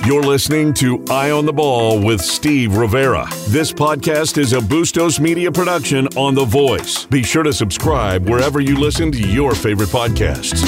You're listening to Eye on the Ball with Steve Rivera. This podcast is a Bustos Media production on The Voice. Be sure to subscribe wherever you listen to your favorite podcasts.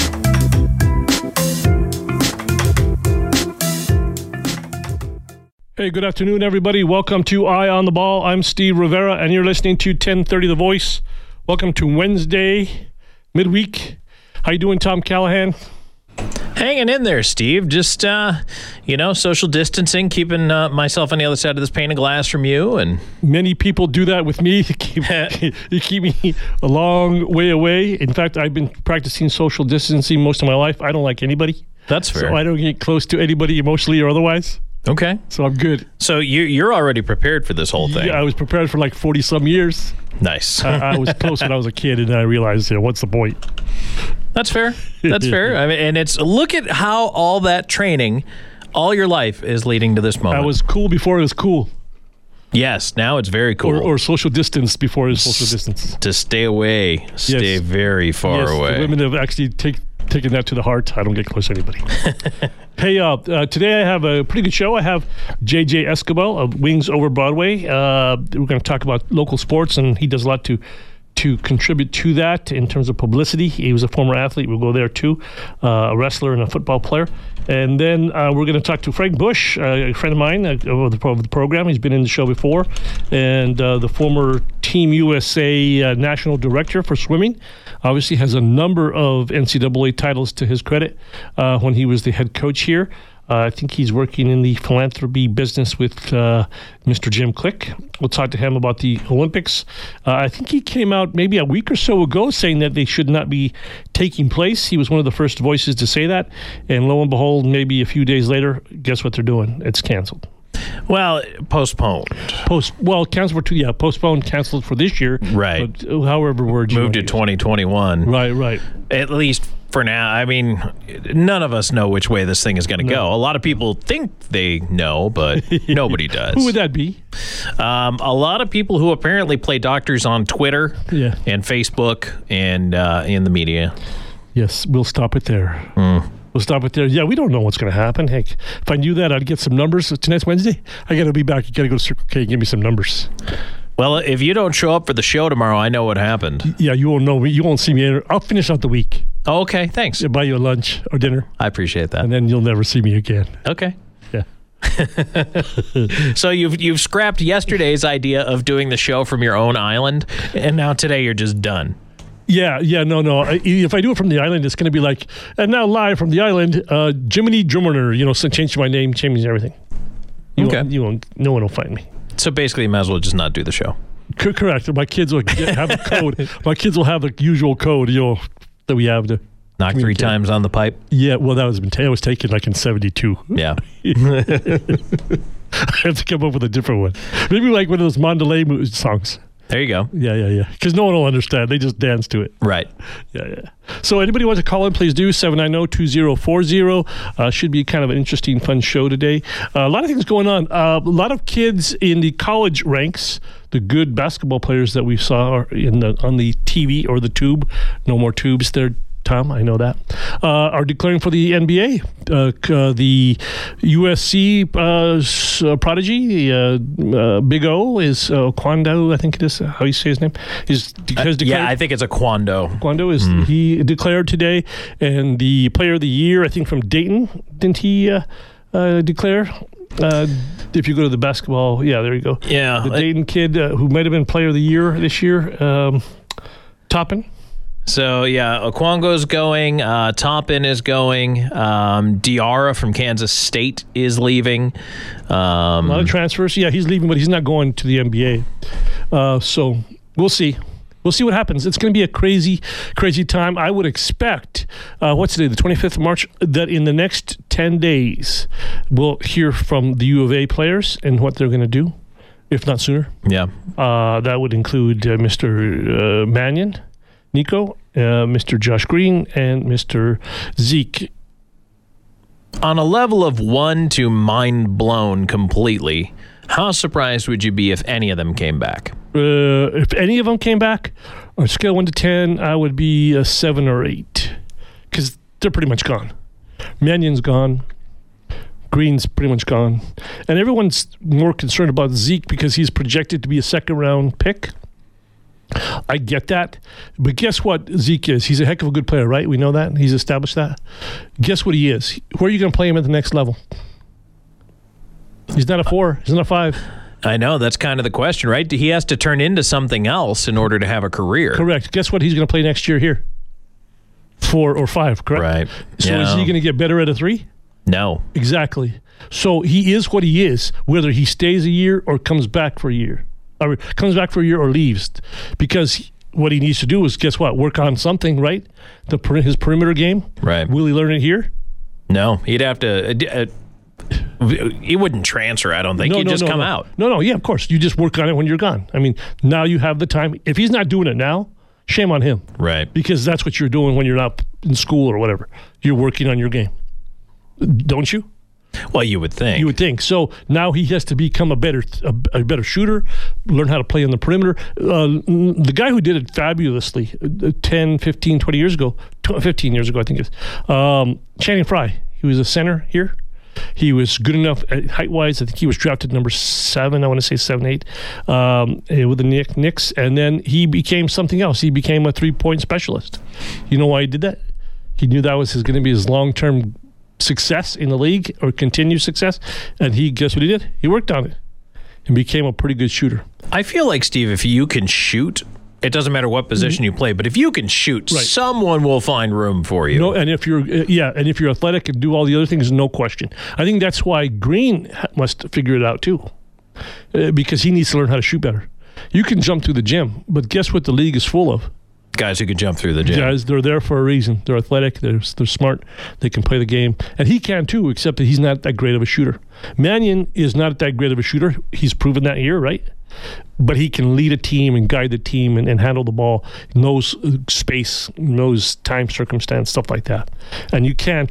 Hey, good afternoon, everybody. Welcome to Eye on the Ball. I'm Steve Rivera, and you're listening to 1030 The Voice. Welcome to Wednesday, midweek. How you doing, Tom Callahan? Hanging in there, Steve. Just, social distancing, keeping myself on the other side of this pane of glass from you. And many people do that with me. You keep me a long way away. In fact, I've been practicing social distancing most of my life. I don't like anybody. That's fair. So I don't get close to anybody emotionally or otherwise. Okay. So I'm good. So you're already prepared for this whole thing. Yeah, I was prepared for like 40-some years. Nice. I was close when I was a kid, and then I realized, what's the point? That's fair. That's fair. I mean, and look at how all that training, all your life is leading to this moment. I was cool before it was cool. Yes, now it's very cool. Or social distance before it was social distance. To stay away. Stay very far away. The women have actually taken that to the heart. I don't get close to anybody. Hey, today I have a pretty good show. I have JJ Escobar of Wings Over Broadway. We're going to talk about local sports, and he does a lot to contribute to that in terms of publicity. He was a former athlete. We'll go there too, a wrestler and a football player. And then we're going to talk to Frank Bush, a friend of mine of the program. He's been in the show before, and the former Team USA national director for swimming. Obviously has a number of NCAA titles to his credit when he was the head coach here. I think he's working in the philanthropy business with Mr. Jim Click. We'll talk to him about the Olympics. I think he came out maybe a week or so ago saying that they should not be taking place. He was one of the first voices to say that. And lo and behold, maybe a few days later, guess what they're doing? It's canceled. Well, postponed. Postponed, canceled for this year. Right. But however word you moved to 2021. Right. At least for now. I mean, none of us know which way this thing is going to go. A lot of people think they know, but nobody does. Who would that be? A lot of people who apparently play doctors on Twitter and Facebook and in the media. Yes, we'll stop it there. We'll stop it there. Yeah, we don't know what's going to happen. Heck, if I knew that, I'd get some numbers. Tonight's Wednesday. I got to be back. You got to go to Circle K and give me some numbers. Well, if you don't show up for the show tomorrow, I know what happened. Yeah, you won't know me. You won't see me. I'll finish out the week. Oh, okay, thanks. I'll buy you a lunch or dinner. I appreciate that. And then you'll never see me again. Okay. Yeah. So you've scrapped yesterday's idea of doing the show from your own island, and now today you're just done. Yeah, no. If I do it from the island, it's going to be like, and now live from the island, Jiminy Drummer, so change my name, change everything. No one will find me. So basically, you might as well just not do the show. Correct. My kids will have a code. My kids will have the usual code, that we have to knock 3 times on the pipe. Yeah, well, that was taken like in 72. Yeah. I have to come up with a different one. Maybe like one of those Mandalay songs. There you go. Yeah. Because no one will understand. They just dance to it. Right. Yeah. So anybody wants to call in, please do. 790-2040. Should be kind of an interesting, fun show today. A lot of things going on. A lot of kids in the college ranks, the good basketball players that we saw are on the TV or the tube. No more tubes there, Tom, I know that, are declaring for the NBA. The USC prodigy, Big O, is Kwando, I think it is, how you say his name. Has declared. Yeah, I think it's a Kwando. Kwando is he declared today, and the player of the year, I think from Dayton, didn't he declare? If you go to the basketball, there you go. Yeah. The Dayton kid who might have been player of the year this year, Toppin. So, Okwango's going, Toppin is going, Diarra from Kansas State is leaving. A lot of transfers. Yeah, he's leaving, but he's not going to the NBA. So, we'll see. We'll see what happens. It's going to be a crazy, crazy time. I would expect, what's today, the 25th of March, that in the next 10 days, we'll hear from the U of A players and what they're going to do, if not sooner. Yeah. That would include Mr. Mannion, Nico, Mr. Josh Green, and Mr. Zeke. On a level of 1 to mind blown completely, how surprised would you be if any of them came back? If any of them came back, on a scale 1 to 10, I would be a 7 or 8, because they're pretty much gone. Mannion's gone. Green's pretty much gone. And everyone's more concerned about Zeke because he's projected to be a second-round pick. I get that. But guess what Zeke is? He's a heck of a good player, right? We know that. He's established that. Guess what he is? Where are you going to play him at the next level? He's not a 4. He's not a 5. I know. That's kind of the question, right? He has to turn into something else in order to have a career. Correct. Guess what he's going to play next year here? 4 or 5, correct? Right. So is he going to get better at a 3? No. Exactly. So he is what he is, whether he stays a year or comes back for a year. Or comes back for a year or leaves. Because what he needs to do is, guess what? Work on something, right? His perimeter game. Right. Will he learn it here? No. He'd have to... he wouldn't transfer, I don't think. He'd just come out. No, yeah, of course. You just work on it when you're gone. I mean, now you have the time. If he's not doing it now, shame on him. Right. Because that's what you're doing when you're not in school or whatever. You're working on your game. Don't you? Well, you would think. You would think. So now he has to become a better shooter, learn how to play on the perimeter. The guy who did it fabulously 10, 15, 20 years ago, 15 years ago, I think it is, Channing Frye. He was a center here. He was good enough height-wise. I think he was drafted number 7, I want to say 7, 8, with the Knicks. And then he became something else. He became a three-point specialist. You know why he did that? He knew that was going to be his long-term success in the league or continued success. And guess what he did? He worked on it and became a pretty good shooter. I feel like, Steve, if you can shoot, it doesn't matter what position you play, but if you can shoot, someone will find room for you. No, and if you're athletic and do all the other things, no question. I think that's why Green must figure it out too, because he needs to learn how to shoot better. You can jump through the gym, but guess what the league is full of? Guys who can jump through the gym. Guys, they're there for a reason. They're athletic. They're smart. They can play the game. And he can too, except that he's not that great of a shooter. Mannion is not that great of a shooter. He's proven that here, right? But he can lead a team and guide the team and handle the ball, knows space, knows time, circumstance, stuff like that. And you can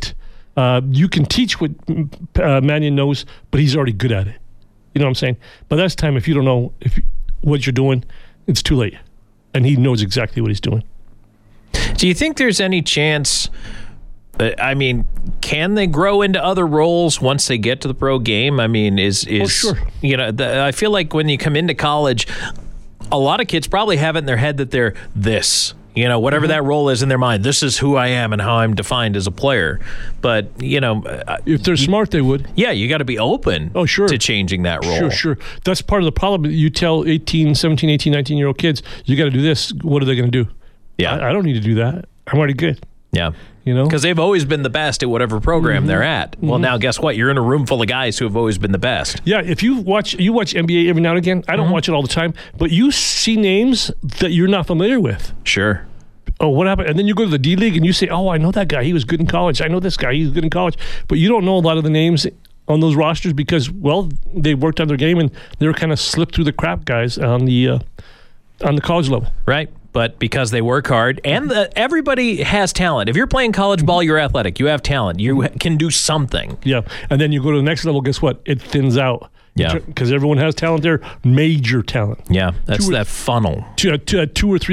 teach what Mannion knows, but he's already good at it. You know what I'm saying? But that's time, if you don't know what you're doing, it's too late. And he knows exactly what he's doing. Do you think there's any chance... I mean, can they grow into other roles once they get to the pro game? I mean, sure. You know, I feel like when you come into college, a lot of kids probably have it in their head that they're this. You know, whatever that role is in their mind, this is who I am and how I'm defined as a player. But, you know... if they're smart, they would. Yeah, you got to be open to changing that role. Sure. That's part of the problem. You tell 17, 18, 19-year-old kids, you got to do this. What are they going to do? Yeah. I don't need to do that. I'm already good. Yeah. You know? Because they've always been the best at whatever program they're at. Well, now guess what? You're in a room full of guys who have always been the best. Yeah, if you watch NBA every now and again, I don't watch it all the time, but you see names that you're not familiar with. Sure. Oh, what happened? And then you go to the D League and you say, oh, I know that guy. He was good in college. I know this guy. He was good in college. But you don't know a lot of the names on those rosters because, well, they worked on their game and they were kind of slipped through the crap guys on the college level. Right. But because they work hard, and everybody has talent. If you're playing college ball, you're athletic. You have talent. You can do something. Yeah. And then you go to the next level, guess what? It thins out. Yeah. Because everyone has talent there, major talent. Yeah. That's that funnel. 2 or 3,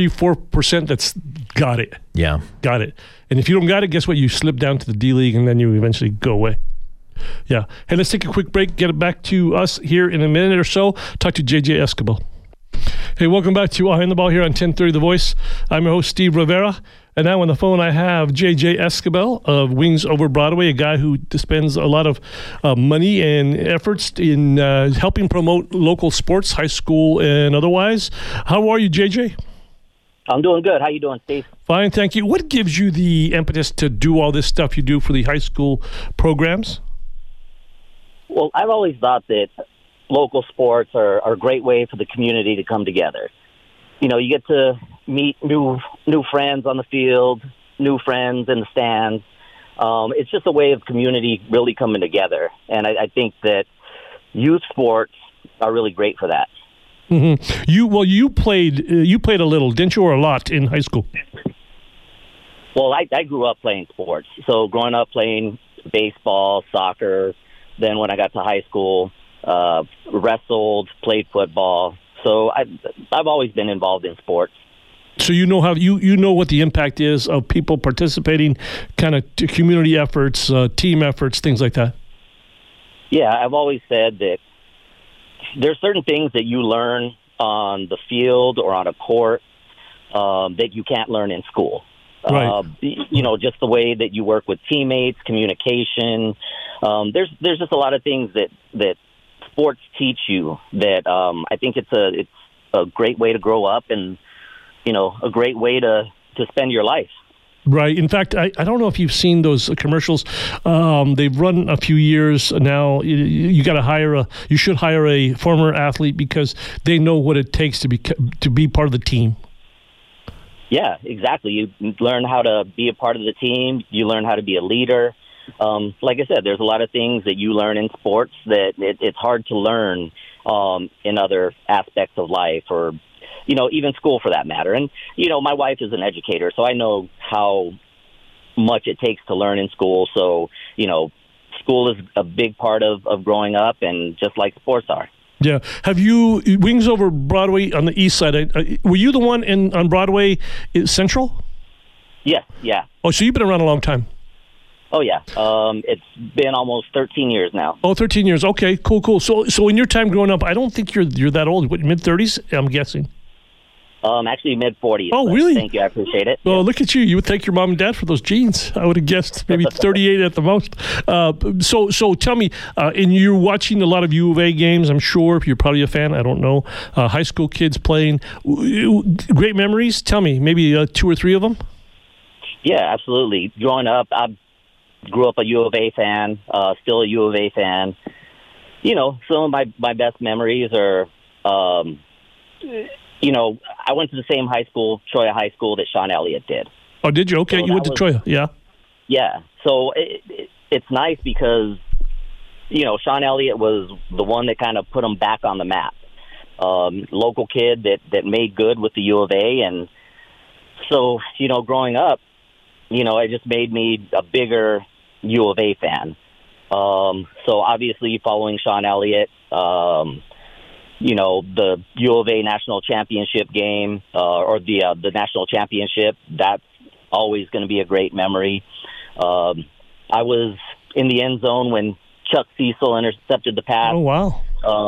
4% that's got it. Yeah. Got it. And if you don't got it, guess what? You slip down to the D League and then you eventually go away. Yeah. Hey, let's take a quick break. Get it back to us here in a minute or so. Talk to JJ Escobar. Hey, welcome back to Eye on the Ball here on 1030 The Voice. I'm your host, Steve Rivera. And now on the phone, I have JJ Escobar of Wings Over Broadway, a guy who spends a lot of money and efforts in helping promote local sports, high school and otherwise. How are you, JJ? I'm doing good. How you doing, Steve? Fine, thank you. What gives you the impetus to do all this stuff you do for the high school programs? Well, I've always thought that local sports are a great way for the community to come together. You know, you get to meet new friends on the field, new friends in the stands. It's just a way of community really coming together. And I think that youth sports are really great for that. Mm-hmm. You played a little, didn't you, or a lot in high school? Well, I grew up playing sports. So growing up playing baseball, soccer, then when I got to high school, wrestled, played football. So I've always been involved in sports. So you know how you know what the impact is of people participating, kind of community efforts, team efforts, things like that. Yeah, I've always said that there's certain things that you learn on the field or on a court that you can't learn in school. Right. Just the way that you work with teammates, communication. There's just a lot of things that sports teach you that I think it's a great way to grow up and, a great way to spend your life. Right. In fact, I don't know if you've seen those commercials. They've run a few years now. You should hire a former athlete because they know what it takes to be part of the team. Yeah, exactly. You learn how to be a part of the team. You learn how to be a leader. Like I said, there's a lot of things that you learn in sports that it's hard to learn in other aspects of life or, even school for that matter. And, my wife is an educator, so I know how much it takes to learn in school. So, school is a big part of growing up, and just like sports are. Yeah. Have you, Wings Over Broadway on the east side, were you the one on Broadway Central? Yes, yeah. Oh, so you've been around a long time. Oh, yeah. It's been almost 13 years now. Oh, 13 years. Okay, cool. So in your time growing up, I don't think you're that old. What, mid-30s, I'm guessing? Actually, mid-40s. Oh, really? Thank you. I appreciate it. Oh, look at you. You would thank your mom and dad for those genes. I would have guessed maybe 38 at the most. So tell me, and you're watching a lot of U of A games, I'm sure. You're probably a fan. I don't know. High school kids playing. Great memories. Tell me, maybe 2 or 3 of them? Yeah, absolutely. Growing up, I grew up a U of A fan, still a U of A fan. Some of my best memories are, I went to the same high school, Troy High School, that Sean Elliott did. Oh, did you? Okay, so you went to Troy, yeah. Yeah, so it's nice because, Sean Elliott was the one that kind of put him back on the map. Local kid that made good with the U of A, and so, growing up, it just made me a bigger U of A fan. So obviously following Sean Elliott, the U of A national championship game or the national championship, that's always going to be a great memory. I was in the end zone when Chuck Cecil intercepted the pass. Oh, wow.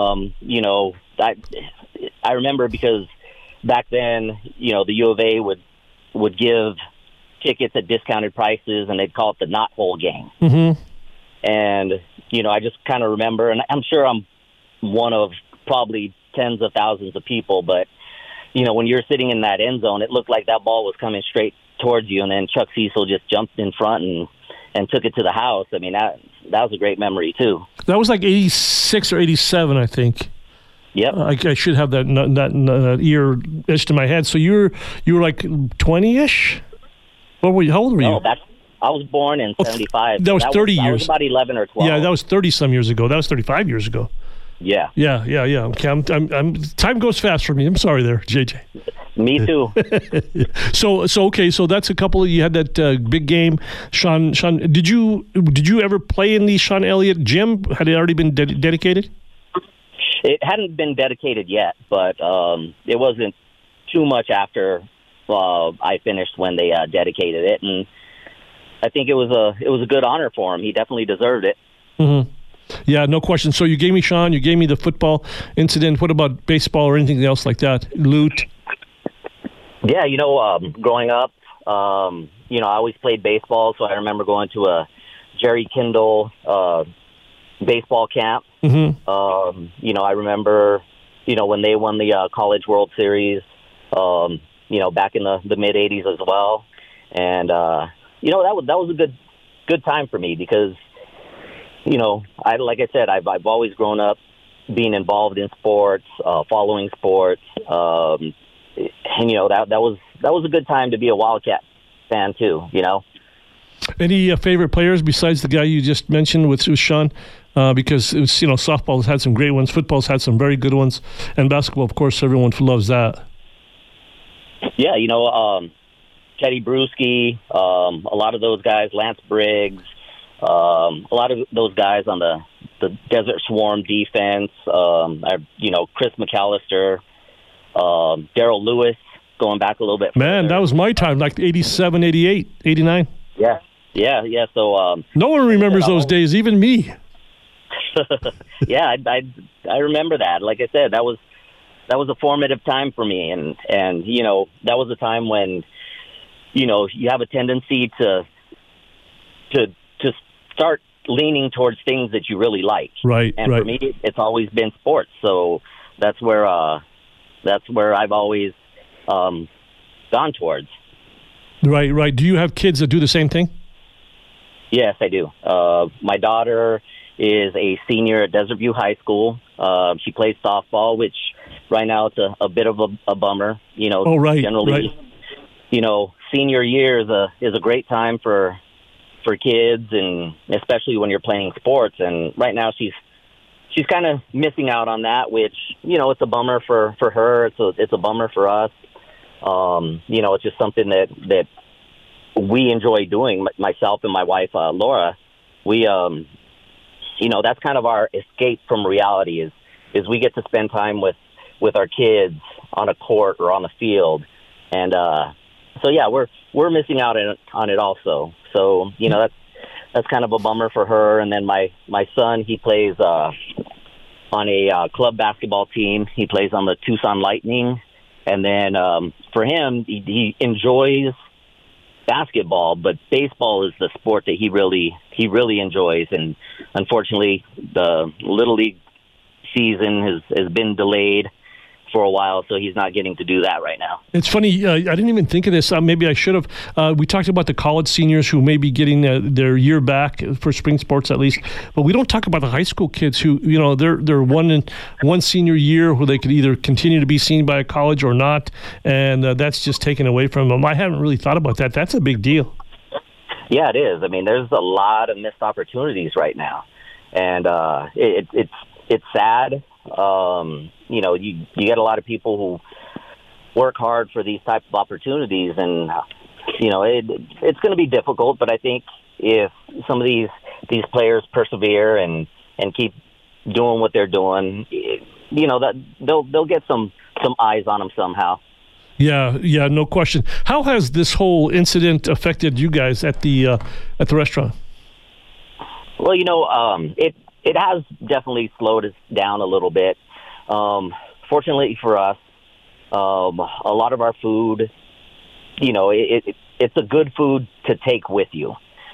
I remember because back then, the U of A would give tickets at discounted prices, and they'd call it the Knot Hole game. Mm-hmm. And, I just kind of remember, and I'm sure I'm one of probably tens of thousands of people, but, when you're sitting in that end zone, it looked like that ball was coming straight towards you, and then Chuck Cecil just jumped in front and took it to the house. I mean, that was a great memory, too. That was like 86 or 87, I think. Yep. I should have that year etched in my head. So you were like 20-ish? What were you? How old were you? Oh, I was born in 75. That was 30 years. I was about 11 or 12. Yeah, that was 30-some years ago. That was 35 years ago. Yeah. Yeah. Okay, time goes fast for me. I'm sorry there, JJ. Me too. So that's a couple of, you had that big game. Sean, did you ever play in the Sean Elliott gym? Had it already been dedicated? It hadn't been dedicated yet, but it wasn't too much after I finished when they dedicated it, and I think it was a good honor for him. He definitely deserved it. Mm-hmm. Yeah, no question. So you gave me Sean, you gave me the football incident. What about baseball or anything else like that? Loot? Yeah, growing up, I always played baseball, so I remember going to a Jerry Kindle baseball camp. Mm-hmm. I remember, when they won the College World Series, back in the mid-'80s as well. And, that was a good time for me because, like I said, I've always grown up being involved in sports, following sports. And, that was a good time to be a Wildcat fan too, Any favorite players besides the guy you just mentioned with Sean? Because it was, softball's had some great ones, football's had some very good ones, and basketball, of course, everyone loves that. Yeah, Teddy Bruschi, a lot of those guys, Lance Briggs, a lot of those guys on the Desert Swarm defense, Chris McAllister, Darrell Lewis, going back a little bit further. Man, that was my time, like 87, 88, 89. Yeah. So no one rememberes those days, even me. Yeah, I remember that. Like I said, that was a formative time for me, and that was a time when you have a tendency to start leaning towards things that you really like. Right. And for me, it's always been sports. So that's where I've always gone towards. Right. Do you have kids that do the same thing? Yes, I do. My daughter is a senior at Desert View High School. She plays softball, which right now it's a bit of a bummer. Oh, right. Generally, senior year is a great time for kids, and especially when you're playing sports. And right now she's kind of missing out on that, which it's a bummer for her. It's a bummer for us. It's just something that we enjoy doing. Myself and my wife Laura, we that's kind of our escape from reality. Is we get to spend time with our kids on a court or on the field, and so yeah, we're missing out on it also. So that's kind of a bummer for her. And then my son, he plays on a club basketball team. He plays on the Tucson Lightning, and then for him, he enjoys basketball, but baseball is the sport that he really enjoys. And unfortunately, the Little League season has been delayed for a while, so he's not getting to do that right now. It's funny, I didn't even think of this. Maybe I should have. We talked about the college seniors who may be getting their year back for spring sports at least, but we don't talk about the high school kids who, they're one senior year where they could either continue to be seen by a college or not, and that's just taken away from them. I haven't really thought about that. That's a big deal. Yeah, it is. I mean, there's a lot of missed opportunities right now, and it's sad. You get a lot of people who work hard for these types of opportunities, and it's going to be difficult. But I think if some of these players persevere and keep doing what they're doing, that they'll get some eyes on them somehow. Yeah, no question. How has this whole incident affected you guys at the restaurant? Well, it has definitely slowed us down a little bit. Fortunately for us, a lot of our food, it's a good food to take with you.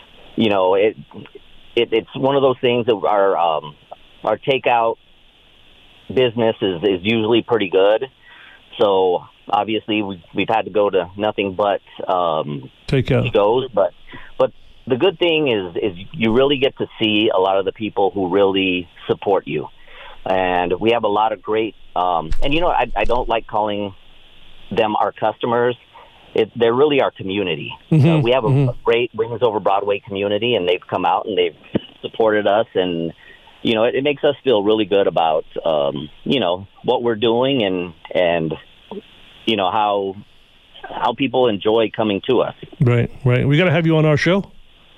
It's one of those things that our takeout business is usually pretty good. So obviously we've had to go to nothing but takeout goes, but the good thing is you really get to see a lot of the people who really support you. And we have a lot of great, I don't like calling them our customers. They're really our community. Mm-hmm, we have a great Wings Over Broadway community, and they've come out and they've supported us. And, it makes us feel really good about, what we're doing and how people enjoy coming to us. Right. We got to have you on our show.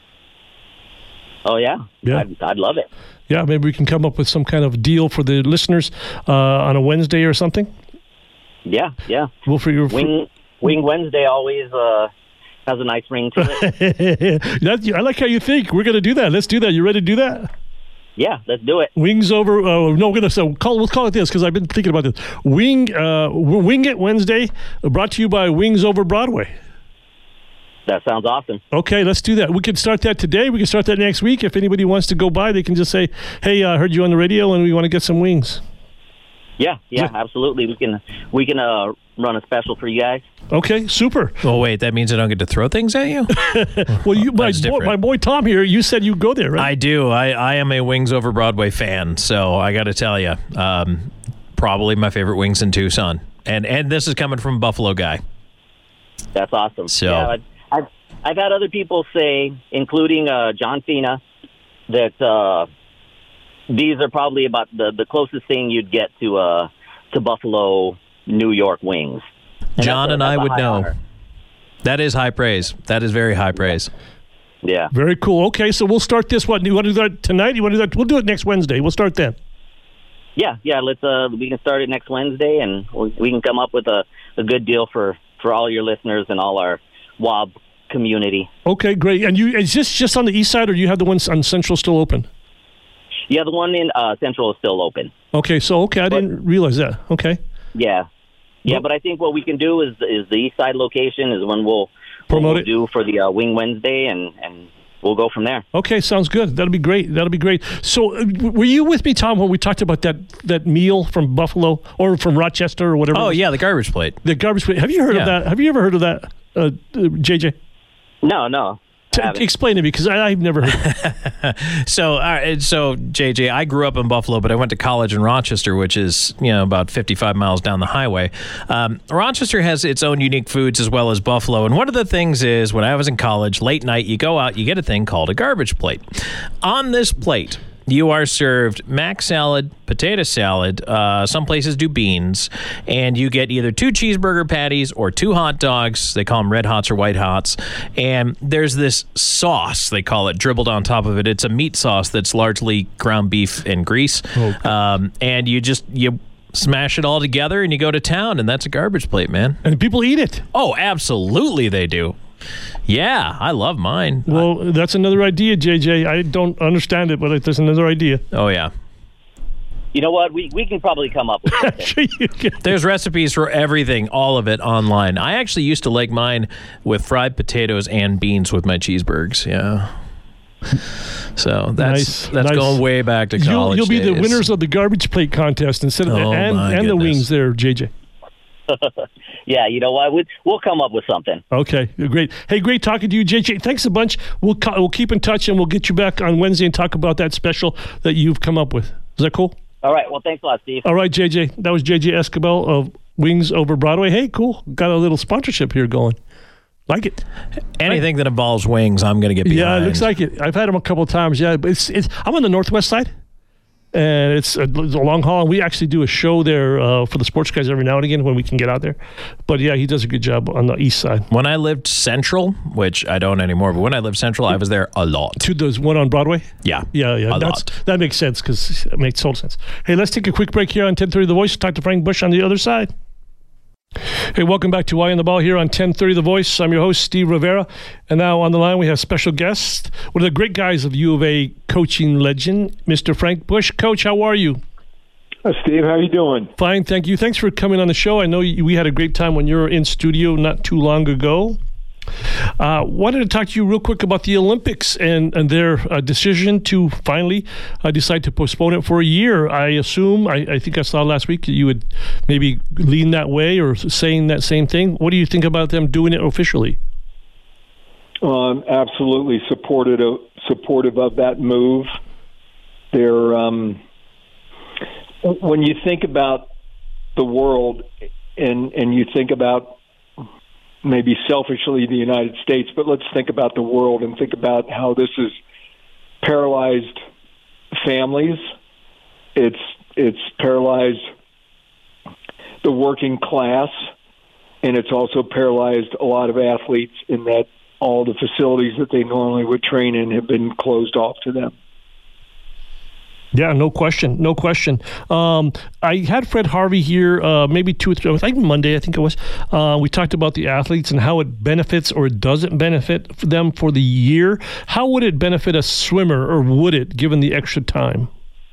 Oh, yeah? I'd love it. Yeah, maybe we can come up with some kind of deal for the listeners on a Wednesday or something. Yeah. We'll figure. Wing Wednesday always has a nice ring to it. I like how you think. We're going to do that. Let's do that. You ready to do that? Yeah, let's do it. Wings Over. No, we're going to let's call it this because I've been thinking about this. Wing It Wednesday, brought to you by Wings Over Broadway. That sounds awesome. Okay, let's do that. We can start that today. We can start that next week. If anybody wants to go by, they can just say, "Hey, I heard you on the radio, and we want to get some wings." Yeah, absolutely. We can run a special for you guys. Okay, super. Oh wait, that means I don't get to throw things at you? Well, my boy Tom here. You said you go there, right? I do. I am a Wings Over Broadway fan, so I got to tell you, probably my favorite wings in Tucson, and this is coming from a Buffalo guy. That's awesome. So. Yeah, I've had other people say, including John Fina, that these are probably about the closest thing you'd get to Buffalo, New York wings. And John and I would know. Honor. That is high praise. That is very high praise. Yeah. Very cool. Okay, so we'll start this. What, you want to do that tonight? You want to do that? We'll do it next Wednesday. We'll start then. Yeah. Let's we can start it next Wednesday, and we can come up with a good deal for all your listeners and all our WOB community. Okay, great. And is this just on the east side, or do you have the ones on Central still open? Yeah, the one in Central is still open. Okay, I didn't realize that. Okay. Yeah. Yeah, but I think what we can do is the East Side location is when we'll promote it do for the Wing Wednesday, and we'll go from there. Okay, sounds good. That'll be great. So, were you with me, Tom, when we talked about that meal from Buffalo or from Rochester or whatever? Oh, yeah, the garbage plate. The garbage plate. Have you heard of that? Have you ever heard of that, JJ? No. Explain to me, because I've never heard. So JJ, I grew up in Buffalo, but I went to college in Rochester, which is about 55 miles down the highway. Rochester has its own unique foods as well as Buffalo, and one of the things is when I was in college, late night, you go out, you get a thing called a garbage plate. On this plate, you are served mac salad, potato salad, some places do beans, and you get either 2 cheeseburger patties or 2 hot dogs. They call them red hots or white hots. And there's this sauce, they call it, dribbled on top of it. It's a meat sauce that's largely ground beef and grease. Okay. And you smash it all together and you go to town, and that's a garbage plate, man. And people eat it. Oh, absolutely they do. Yeah, I love mine. Well, that's another idea, JJ. I don't understand it, but there's another idea. Oh, yeah. You know what? We can probably come up with something. There's recipes for everything, all of it online. I actually used to like mine with fried potatoes and beans with my cheeseburgers. Yeah. So that's nice. Going way back to college. You'll be days. The winners of the garbage plate contest instead of the wings there, JJ. Yeah, you know what? We'll come up with something. Okay, great. Hey, great talking to you, JJ. Thanks a bunch. We'll keep in touch, and we'll get you back on Wednesday and talk about that special that you've come up with. Is that cool? All right. Well, thanks a lot, Steve. All right, JJ. That was JJ Escobar of Wings Over Broadway. Hey, cool. Got a little sponsorship here going. Like it. Anything that involves wings, I'm going to get behind. Yeah, it looks like it. I've had them a couple of times. Yeah, but I'm on the Northwest side. And it's a long haul. And we actually do a show there for the sports guys every now and again when we can get out there. But, yeah, he does a good job on the east side. When I lived Central, which I don't anymore, but when I lived Central, I was there a lot. To those one on Broadway? Yeah. Yeah. A lot. That makes sense because it makes total sense. Hey, let's take a quick break here on 1030 The Voice. Talk to Frank Bush on the other side. Hey, welcome back to Eye on the Ball here on 1030 The Voice. I'm your host, Steve Rivera. And now on the line, we have special guest, one of the great guys of U of A coaching legend, Mr. Frank Bush. Coach, how are you? Steve, how are you doing? Fine, thank you. Thanks for coming on the show. I know we had a great time when you were in studio not too long ago. Wanted to talk to you real quick about the Olympics and their decision to finally decide to postpone it for a year. I assume, I think I saw last week that you would maybe lean that way or saying that same thing. What do you think about them doing it officially? Well, I'm absolutely supportive of that move. They're when you think about the world and you think about maybe selfishly the United States, but let's think about the world and think about how this has paralyzed families. It's paralyzed the working class, and it's also paralyzed a lot of athletes in that all the facilities that they normally would train in have been closed off to them. Yeah, no question. I had Fred Harvey here maybe 2 or 3, I think Monday, I think it was. We talked about the athletes and how it benefits or doesn't benefit them for the year. How would it benefit a swimmer, or would it, given the extra time?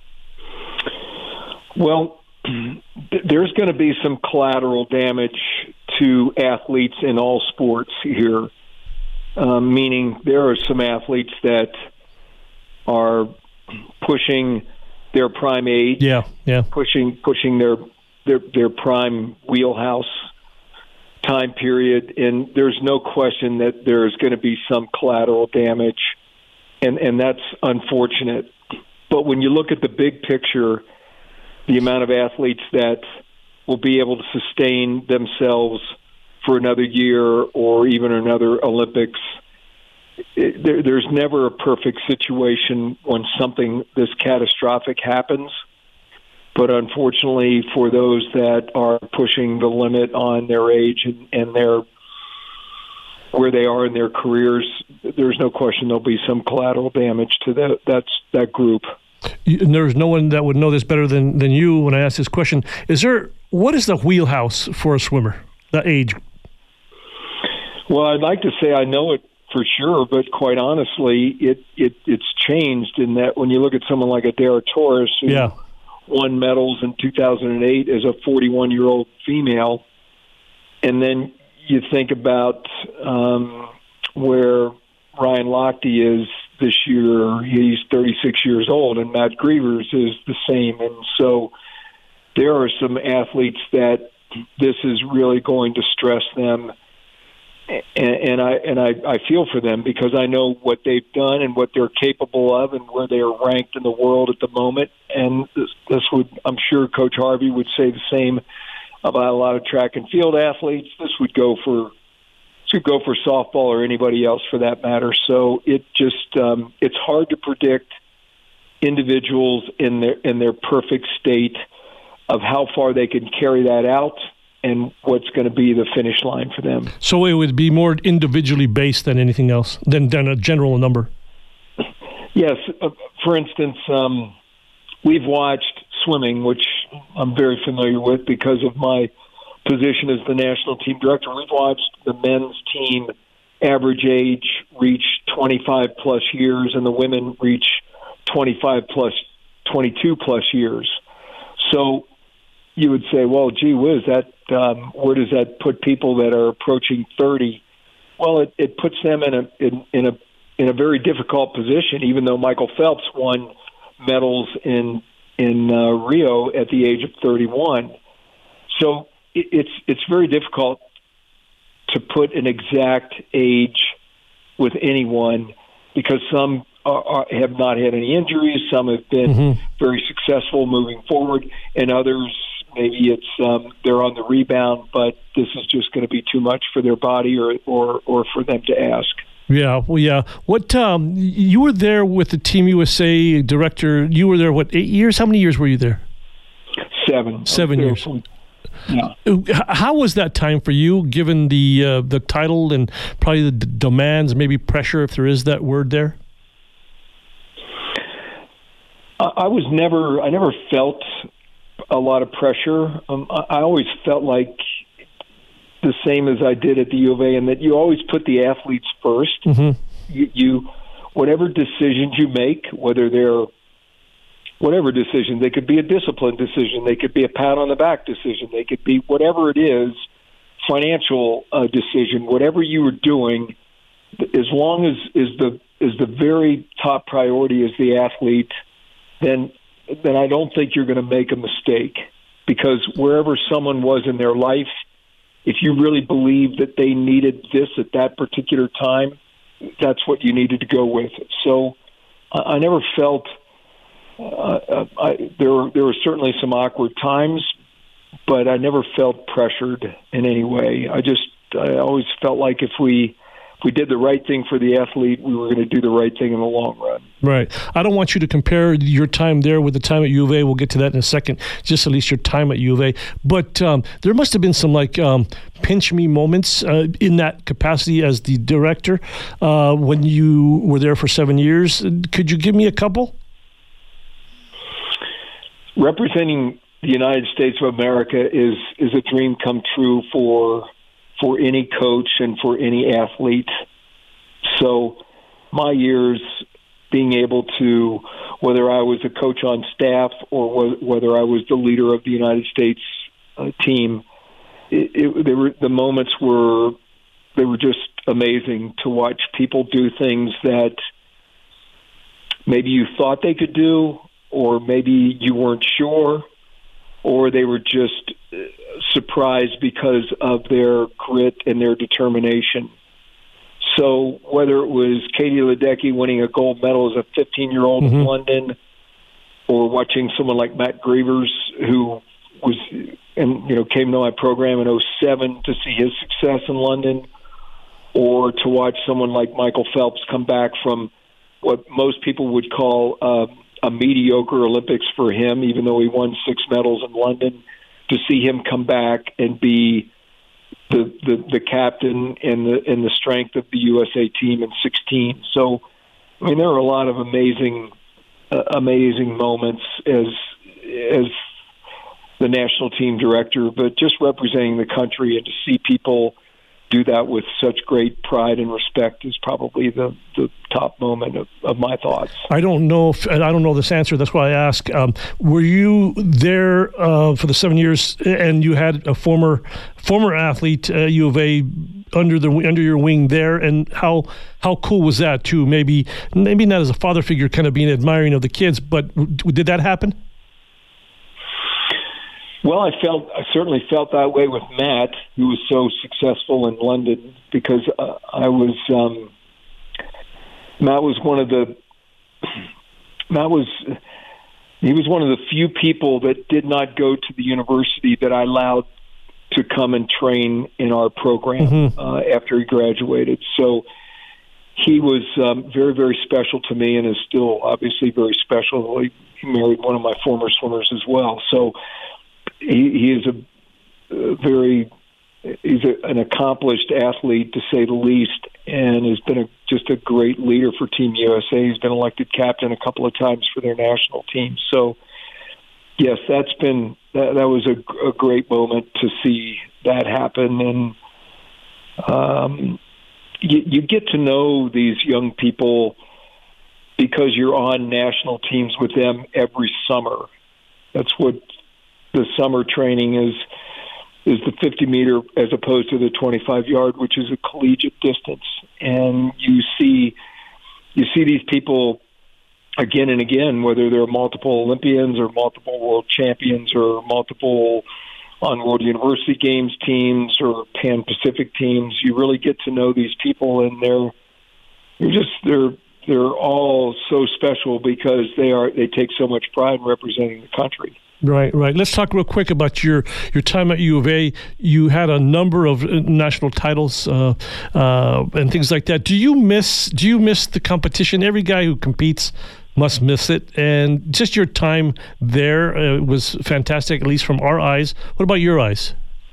Well, there's going to be some collateral damage to athletes in all sports here, meaning there are some athletes that are pushing their prime age, pushing their prime wheelhouse time period, and there's no question that there's going to be some collateral damage, and that's unfortunate. But when you look at the big picture, the amount of athletes that will be able to sustain themselves for another year or even another Olympics, there's never a perfect situation when something this catastrophic happens. But unfortunately, for those that are pushing the limit on their age and where they are in their careers, there's no question there'll be some collateral damage to that group. And there's no one that would know this better than you when I ask this question. What is the wheelhouse for a swimmer, the age? Well, I'd like to say I know it for sure, but quite honestly, it's changed in that when you look at someone like a Dara Torres, who won medals in 2008 as a 41-year-old female, and then you think about where Ryan Lochte is this year. He's 36 years old, and Matt Grievers is the same. And so there are some athletes that this is really going to stress them. And I feel for them because I know what they've done and what they're capable of and where they are ranked in the world at the moment. And this would, I'm sure Coach Harvey would say the same about a lot of track and field athletes. This would go for softball or anybody else for that matter. So it just it's hard to predict individuals in their perfect state of how far they can carry that out and what's going to be the finish line for them. So it would be more individually based than anything else, than a general number? Yes. For instance, we've watched swimming, which I'm very familiar with because of my position as the national team director. We've watched the men's team average age reach 25-plus years and the women reach 25-plus, 22-plus years. So you would say, well, gee whiz, that where does that put people that are approaching 30? Well, it puts them in a very difficult position. Even though Michael Phelps won medals in Rio at the age of 31, so it's very difficult to put an exact age with anyone because some have not had any injuries, some have been very successful moving forward, and others maybe it's they're on the rebound, but this is just going to be too much for their body or for them to ask. Yeah, well, yeah. What you were there with the Team USA director? You were there 8 years? How many years were you there? 7. 7 years. Yeah. How was that time for you, given the title and probably the demands, maybe pressure, if there is that word there? I never felt a lot of pressure. I always felt like the same as I did at the U of A, and that you always put the athletes first. You whatever decisions you make, whether they're whatever decision, they could be a discipline decision, they could be a pat on the back decision, they could be whatever it is, financial decision, whatever you were doing, as long as the very top priority is the athlete, then I don't think you're going to make a mistake, because wherever someone was in their life, if you really believe that they needed this at that particular time, that's what you needed to go with. So I never felt there were certainly some awkward times, but I never felt pressured in any way. I always felt like if we did the right thing for the athlete, we were going to do the right thing in the long run. Right. I don't want you to compare your time there with the time at U of A. We'll get to that in a second, just at least your time at U of A. But there must have been some pinch me moments in that capacity as the director when you were there for 7 years. Could you give me a couple? Representing the United States of America is a dream come true for any coach and for any athlete. So my years being able to, whether I was a coach on staff or whether I was the leader of the United States team, the moments were just amazing to watch people do things that maybe you thought they could do, or maybe you weren't sure, or they were just surprised because of their grit and their determination. So whether it was Katie Ledecky winning a gold medal as a 15-year-old in London, or watching someone like Matt Grievers, who was came to my program in 2007 to see his success in London, or to watch someone like Michael Phelps come back from what most people would call a mediocre Olympics for him, even though he won 6 medals in London, to see him come back and be the captain and the strength of the USA team in 2016. So, I mean, there are a lot of amazing moments as the national team director, but just representing the country and to see people do that with such great pride and respect is probably the top moment of my thoughts. I don't know this answer. That's why I ask. Were you there for the 7 years, and you had a former athlete, U of A, under your wing there? And how cool was that too? Maybe not as a father figure, kind of being admiring of the kids, but did that happen? Well, I certainly felt that way with Matt, who was so successful in London, because Matt was one of the few people that did not go to the university that I allowed to come and train in our program after he graduated. So he was very, very special to me, and is still obviously very special. He married one of my former swimmers as well. So he is an accomplished athlete, to say the least, and has been just a great leader for Team USA. He's been elected captain a couple of times for their national team. So, yes, that was a great moment to see that happen. And you get to know these young people because you're on national teams with them every summer. That's what the summer training is the 50-meter as opposed to the 25-yard, which is a collegiate distance. And you see these people again and again, whether they're multiple Olympians or multiple world champions or multiple on World University Games teams or Pan-Pacific teams. You really get to know these people, and they're all so special because they take so much pride in representing the country. Right. Let's talk real quick about your time at U of A. You had a number of national titles and things like that. Do you miss the competition? Every guy who competes must miss it. And just your time there was fantastic, at least from our eyes. What about your eyes?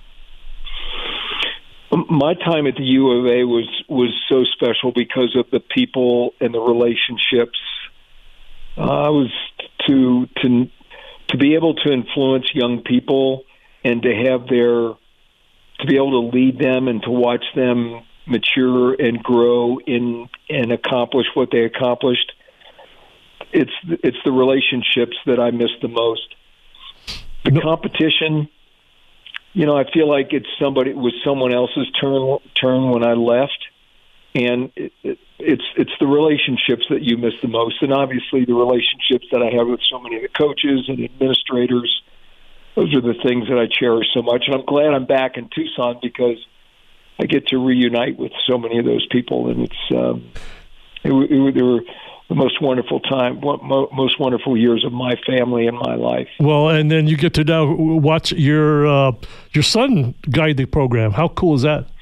My time at the U of A was so special because of the people and the relationships. I was to be able to influence young people and to be able to lead them and to watch them mature and grow and accomplish what they accomplished. It's the relationships that I miss the most. The competition, I feel like it was someone else's turn when I left, and it's the relationships that you miss the most, and obviously the relationships that I have with so many of the coaches and administrators. Those are the things that I cherish so much, and I'm glad I'm back in Tucson because I get to reunite with so many of those people, and they were the most wonderful most wonderful years of my family and my life. Well, and then you get to now watch your son guide the program. How cool is that?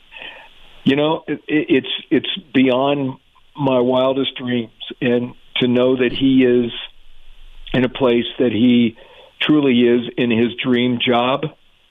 It's beyond my wildest dreams, and to know that he is in a place that he truly is in his dream job.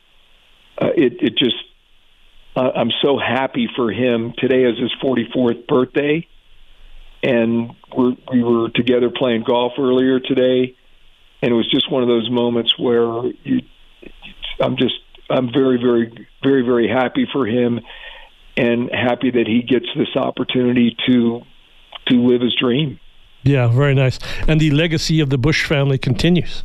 I'm so happy for him. Today is his 44th birthday, and we were together playing golf earlier today, and it was just one of those moments where I'm very, very, very, very happy for him, and happy that he gets this opportunity to live his dream. Yeah, very nice. And the legacy of the Bush family continues.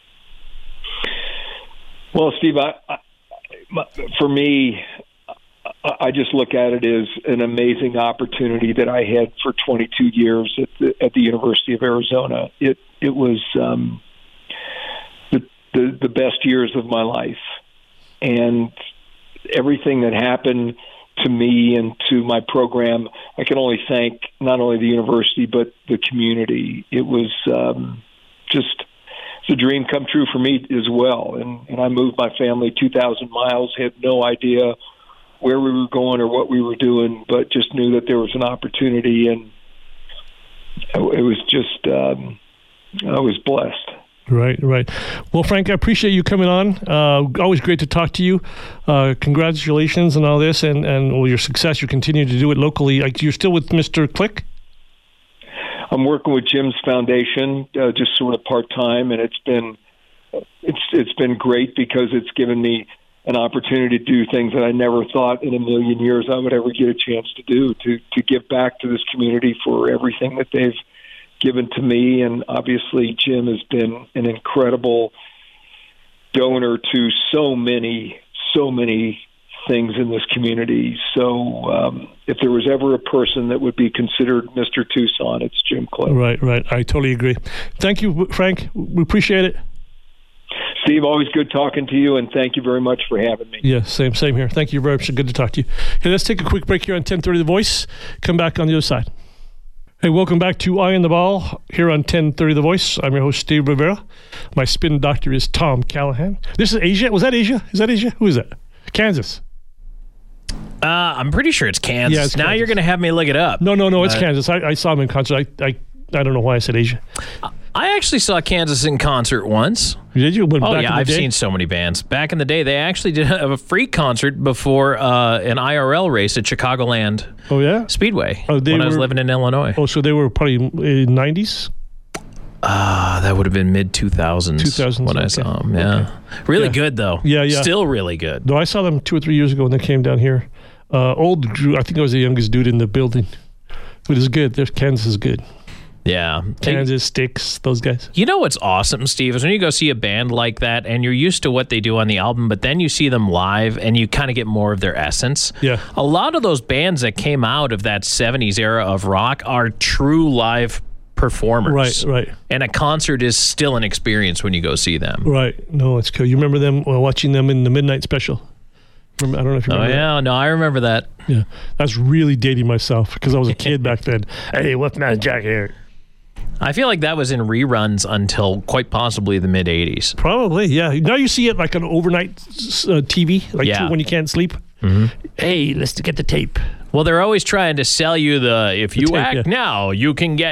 Well, Steve, for me, I just look at it as an amazing opportunity that I had for 22 years at the University of Arizona. It was the best years of my life, and everything that happened to me and to my program, I can only thank not only the university but the community. It was just a dream come true for me as well. And I moved my family 2,000 miles, had no idea where we were going or what we were doing, but just knew that there was an opportunity, and it was just I was blessed. Right. Well, Frank, I appreciate you coming on. Always great to talk to you. Congratulations on all this and your success. You continue to do it locally. You're still with Mr. Click? I'm working with Jim's foundation, just sort of part-time, and it's been great because it's given me an opportunity to do things that I never thought in a million years I would ever get a chance to do, to give back to this community for everything that they've given to me. And obviously Jim has been an incredible donor to so many things in this community. So if there was ever a person that would be considered Mr. Tucson, it's Jim Clay. Right. I totally agree. Thank you, Frank. We appreciate it. Steve, always good talking to you, and thank you very much for having me. Yeah, same here. Thank you very much. Good to talk to you. Hey, let's take a quick break here on 1030 The Voice. Come back on the other side. Hey, welcome back to Eye on the Ball here on 1030 The Voice. I'm your host, Steve Rivera. My spin doctor is Tom Callahan. This is Asia. Was that Asia? Is that Asia? Who is that? Kansas. I'm pretty sure it's Kansas. Yeah, it's now Kansas. You're going to have me look it up. No, it's Kansas. I saw him in concert. I don't know why I said Asia. I actually saw Kansas in concert once. Did you? I've seen so many bands. Back in the day, they actually did have a free concert before an IRL race at Chicagoland Speedway when I was living in Illinois. Oh, so they were probably 90s? That would have been mid-2000s when I saw them. Yeah. Okay. Really good, though. Yeah. Still really good. No, I saw them 2 or 3 years ago when they came down here. Old Drew, I think I was the youngest dude in the building. But it's good. Kansas is good. Yeah. Kansas, Styx, those guys. You know what's awesome, Steve, is when you go see a band like that and you're used to what they do on the album, but then you see them live and you kind of get more of their essence. Yeah. A lot of those bands that came out of that 70s era of rock are true live performers. Right. And a concert is still an experience when you go see them. Right. No, it's cool. You remember them watching them in the Midnight Special? I don't know if you remember. Oh, yeah. That. No, I remember that. Yeah. That's really dating myself because I was a kid back then. Hey, what's that Jack here? I feel like that was in reruns until quite possibly the mid-'80s. Probably, yeah. Now you see it like on overnight TV, like when you can't sleep. Mm-hmm. Hey, let's get the tape. Well, they're always trying to sell you if you act now, you can get,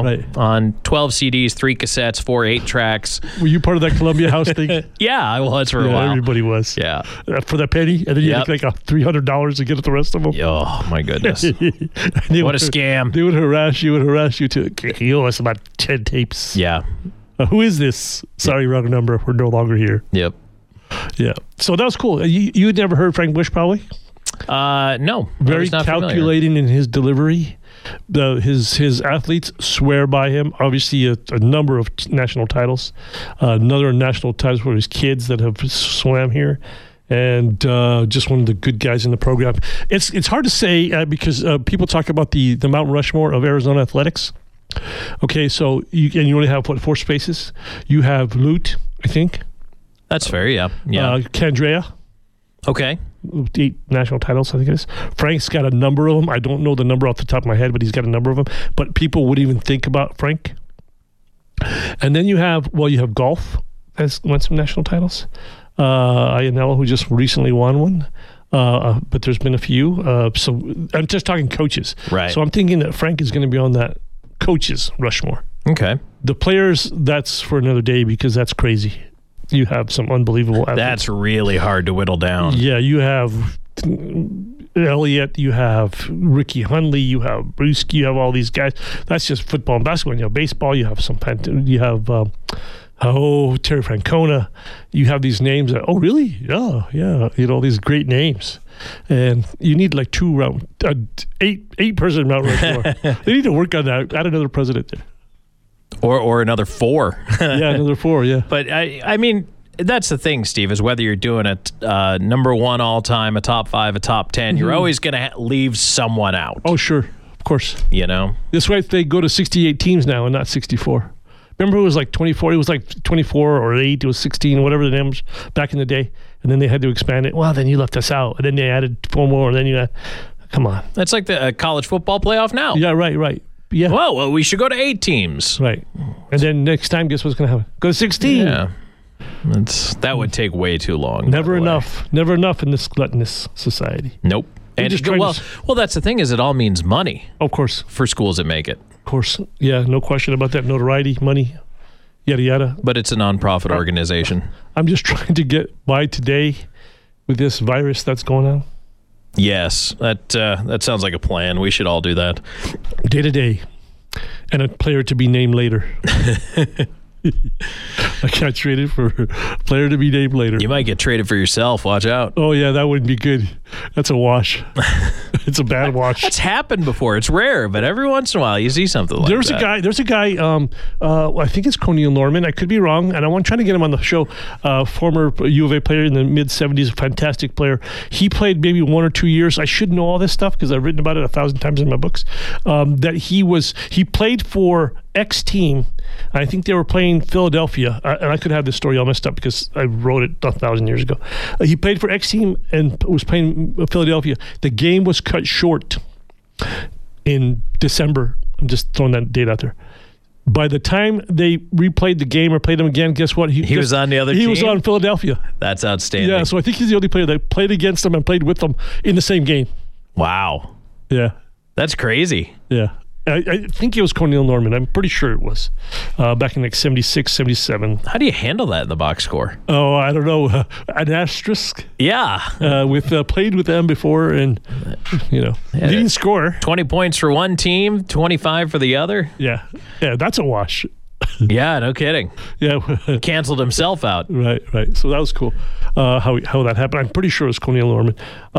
on 12 CDs, 3 cassettes, 4 8-tracks. Were you part of that Columbia House thing? Yeah, I was for a while. Everybody was. Yeah. For that penny? And then you had like $300 to get the rest of them? Oh, my goodness. What a scam. They would harass you to, you owe us about 10 tapes. Yeah. Who is this? Sorry, wrong number. We're no longer here. Yep. Yeah. So that was cool. You had never heard Frank Bush, probably? No. Very calculating in his delivery. His athletes swear by him. Obviously, a number of national titles. Another national titles for his kids that have swam here. And just one of the good guys in the program. It's hard to say because people talk about the Mount Rushmore of Arizona athletics. Okay, so you only have, 4 spaces? You have Lute, I think. That's fair, yeah. Candrea. Okay. 8 national titles, I think it is. Frank's got a number of them. I don't know the number off the top of my head, but he's got a number of them. But people wouldn't even think about Frank. And then you have golf has won some national titles. Iannello, who just recently won one. But there's been a few. So I'm just talking coaches. Right. So I'm thinking that Frank is going to be on that coaches Rushmore. Okay. The players, that's for another day because that's crazy. You have some unbelievable athletes. That's really hard to whittle down. Yeah, you have Elliott, you have Ricky Hundley, you have Bruschi, you have all these guys. That's just football and basketball. You have baseball, you have Terry Francona. You have these names that, really? Yeah. These great names. And you need like 8 person Mount Rushmore. They need to work on that. Add another president there. Or another 4. Yeah, another 4, yeah. But, I mean, that's the thing, Steve, is whether you're doing a number 1 all-time, a top 5, a top 10, you're always going to leave someone out. Oh, sure. Of course. This way they go to 68 teams now and not 64. Remember it was like 24? It was like 24 or 8. It was 16, whatever the numbers back in the day. And then they had to expand it. Well, then you left us out. And then they added 4 more. And then you had... Come on. That's like the college football playoff now. Yeah, right. Yeah. Well, we should go to 8 teams. Right. And then next time, guess what's going to happen? Go to 16. Yeah. That would take way too long. Never enough. Never enough in this gluttonous society. Nope. Well, that's the thing is it all means money. Of course. For schools that make it. Of course. Yeah, no question about that. Notoriety, money, yada, yada. But it's a nonprofit organization. I'm just trying to get by today with this virus that's going on. Yes, that sounds like a plan. We should all do that. Day to day. And a player to be named later. I got traded for a player to be named later. You might get traded for yourself. Watch out. Oh, yeah, that wouldn't be good. That's a wash. It's a bad wash. That's happened before. It's rare, but every once in a while you see something like that. There's a guy, I think it's Cornel Norman. I could be wrong, and I'm trying to get him on the show. Former U of A player in the mid-'70s, a fantastic player. He played maybe 1 or 2 years. I should know all this stuff because I've written about it 1,000 times in my books. That he played for X team. I think they were playing Philadelphia, and I could have this story all messed up because I wrote it 1,000 years ago. He played for X team and was playing Philadelphia. The game was cut short in December. I'm just throwing that date out there. By the time they replayed the game or played them again, guess what? He was on the other team? He was on Philadelphia. That's outstanding. Yeah, so I think he's the only player that played against them and played with them in the same game. Wow. Yeah. That's crazy. Yeah. I think it was Cornel Norman. I'm pretty sure it was back in like 76, 77. How do you handle that in the box score? Oh, I don't know. An asterisk. Yeah. With played with them before and, leading scorer. 20 points for one team, 25 for the other. Yeah. Yeah, that's a wash. Yeah, no kidding. Yeah. Canceled himself out. Right. So that was cool how that happened. I'm pretty sure it was Cornel Norman.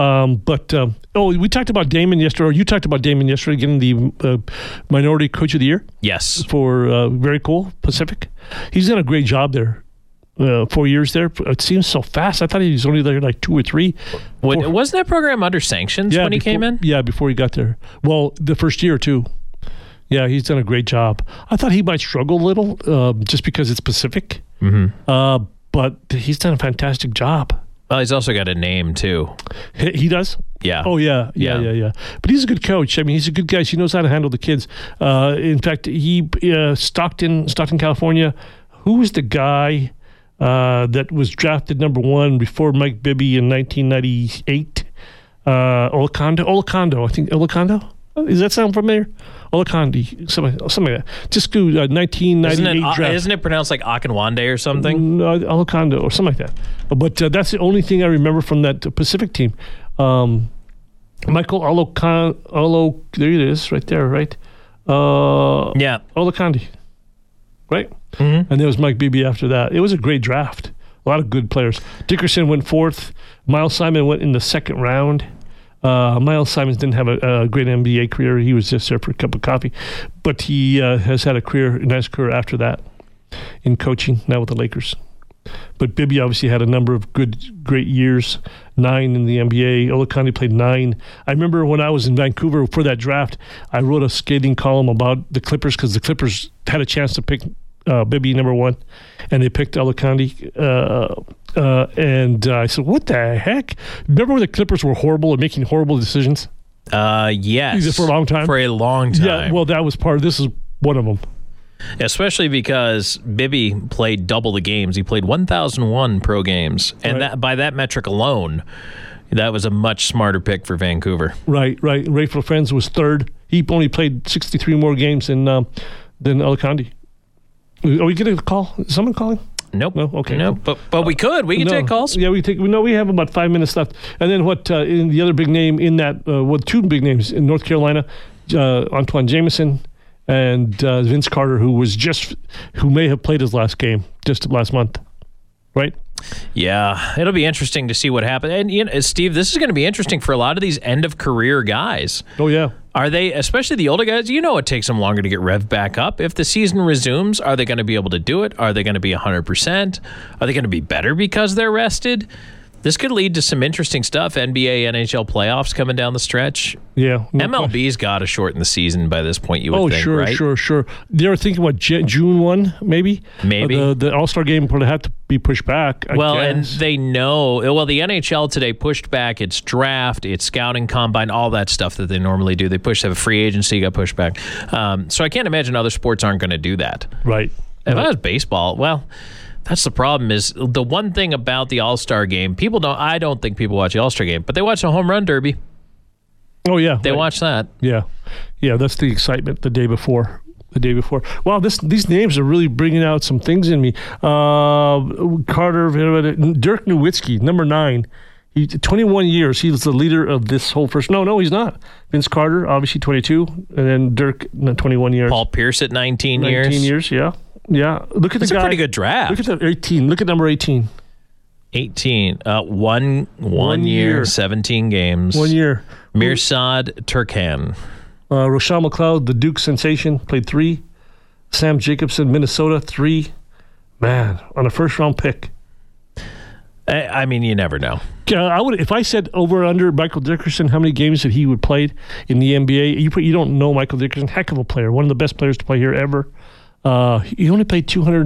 We talked about Damon yesterday, or you talked about Damon yesterday getting the Minority Coach of the Year. Yes. For very cool, Pacific. He's done a great job there. 4 years there. It seems so fast. I thought he was only there like 2 or 3. Wasn't that program under sanctions when he came in? Yeah, before he got there. Well, the first year or two. Yeah, he's done a great job. I thought he might struggle a little just because it's Pacific. Mm-hmm. But he's done a fantastic job. Well, he's also got a name, too. He does? Yeah. Oh, yeah. But he's a good coach. I mean, he's a good guy. He knows how to handle the kids. In fact, Stockton, California, who was the guy that was drafted number 1 before Mike Bibby in 1998? Olacondo. I think Olacondo? Does that sound familiar? Olakandi, something like that. Just do 1998 draft. Isn't it pronounced like Akinwande or something? No, Olacondo or something like that. But that's the only thing I remember from that Pacific team. Michael Olakandi, there it is, right there, right? Yeah. Olakandi, right? Mm-hmm. And there was Mike Bibby after that. It was a great draft. A lot of good players. Dickerson went 4th. Miles Simon went in the 2nd round. Miles Simons didn't have a great NBA career. He was just there for a cup of coffee. But he has had a nice career after that in coaching, now with the Lakers. But Bibby obviously had a number of great years, 9 in the NBA. Olakandi played 9. I remember when I was in Vancouver for that draft, I wrote a scathing column about the Clippers because the Clippers had a chance to pick Bibby number 1, and they picked Olakandi. And I said, what the heck? Remember when the Clippers were horrible at making horrible decisions? Yes. For a long time? For a long time. Yeah, well, that was this is one of them. Especially because Bibby played double the games. He played 1,001 pro games. And that, by that metric alone, that was a much smarter pick for Vancouver. Right. Rayful Friends was 3rd. He only played 63 more games than Olakandi. Are we getting a call? Is someone calling? Nope. No? Okay. Nope. But we could. We can take calls. Yeah, we have about 5 minutes left. And then in the other big name in that, 2 big names in North Carolina, Antoine Jameson and Vince Carter, who may have played his last game just last month. Right? Yeah, it'll be interesting to see what happens. And Steve, this is going to be interesting for a lot of these end-of-career guys. Oh, yeah. Are they, especially the older guys, it takes them longer to get revved back up. If the season resumes, are they going to be able to do it? Are they going to be 100%? Are they going to be better because they're rested? This could lead to some interesting stuff. NBA, NHL playoffs coming down the stretch. Yeah. MLB's got to shorten the season by this point, you would think, right? Sure. They're thinking, June 1, maybe? Maybe. The All-Star game probably have to be pushed back, I guess. And they know, the NHL today pushed back its draft, its scouting combine, all that stuff that they normally do. They have a free agency, got pushed back. So I can't imagine other sports aren't going to do that. Right. If I was baseball, that's the problem is the one thing about the All-Star game, I don't think people watch the All-Star game, but they watch the home run derby. Oh, yeah. They watch that. Yeah. Yeah, that's the excitement the day before. Wow, these names are really bringing out some things in me. Carter, Dirk Nowitzki, number 9. 21 years. He was the leader of this whole first. No, he's not. Vince Carter, obviously 22, and then Dirk, 21 years. Paul Pierce at 19 years. 19 years, yeah. Yeah. Look at It's the a guy. pretty good draft. Look at the 18. Look at number 18. 18. One year, 17 games. 1 year. Mirsad Turkan. Rochelle McLeod, the Duke sensation, played 3. Sam Jacobson, Minnesota, 3. Man, on a first-round pick. I mean, you never know. I would, if I said over under Michael Dickerson, how many games that he would played in the NBA. You don't know Michael Dickerson, heck of a player, one of the best players to play here ever. He only played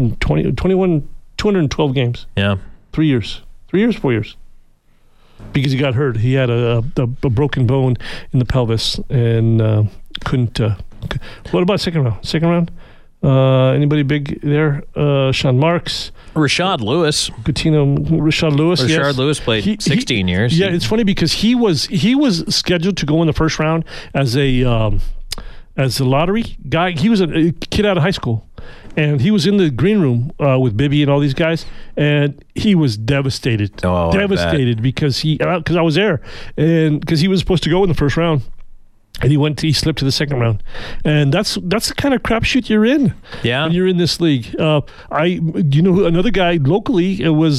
212 games. Yeah. 3 years, 4 years, because he got hurt. He had a broken bone in the pelvis and couldn't. What about second round? Anybody big there? Sean Marks. Rashard Lewis. Rashard Lewis. Rashard Lewis played 16 years. Yeah, it's funny because he was scheduled to go in the first round as a lottery guy. He was a kid out of high school, and he was in the green room with Bibby and all these guys, and he was devastated. Oh, devastated because I was there, and because he was supposed to go in the first round. And he slipped to the second round, and that's the kind of crapshoot you're in. Yeah, when you're in this league. Another guy locally was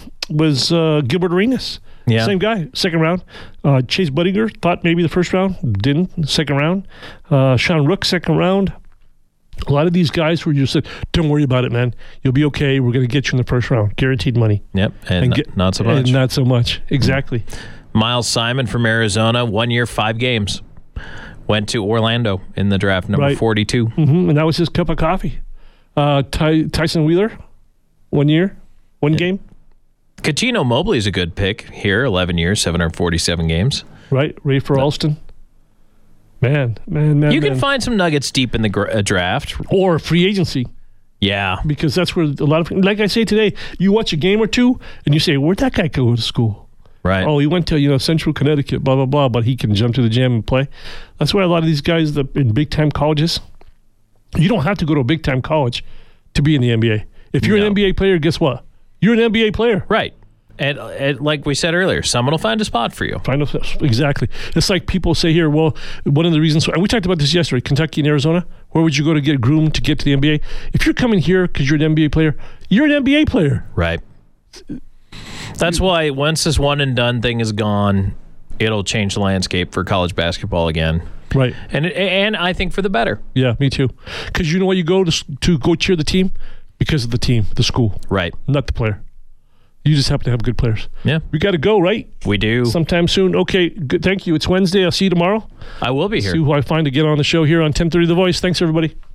Gilbert Arenas. Yeah, same guy, second round. Chase Budinger thought maybe the first round, didn't. Second round. Sean Rook, second round. A lot of these guys were just said, "Don't worry about it, man. You'll be okay. We're going to get you in the first round, guaranteed money." Yep, and not so much. And not so much, exactly. Miles Simon from Arizona, 1 year, 5 games. Went to Orlando in the draft, number 42. Mm-hmm. And that was his cup of coffee. Tyson Wheeler, 1 year, 1 game. Cuttino Mobley's a good pick here, 11 years, 747 games. Right, Ray for Alston. Man. You can find some nuggets deep in the draft. Or free agency. Yeah. Because that's where a lot of, like I say today, you watch a game or two, and you say, where'd that guy go to school? Right. Oh, he went to Central Connecticut, blah, blah, blah, but he can jump to the gym and play. That's why a lot of these guys in big-time colleges, you don't have to go to a big-time college to be in the NBA. If you're an NBA player, guess what? You're an NBA player. Right. And like we said earlier, someone will find a spot for you. Exactly. It's like people say here, well, one of the reasons, and we talked about this yesterday, Kentucky and Arizona, where would you go to get groomed to get to the NBA? If you're coming here because you're an NBA player, you're an NBA player. Right. That's why once this one and done thing is gone, it'll change the landscape for college basketball again. Right. And I think for the better. Yeah, me too. Because you know why you go to go cheer the team? Because of the team, the school. Right. Not the player. You just happen to have good players. Yeah. We got to go, right? We do. Sometime soon. Okay, good. Thank you. It's Wednesday. I'll see you tomorrow. I will be here. See who I find to get on the show here on 1030 The Voice. Thanks, everybody.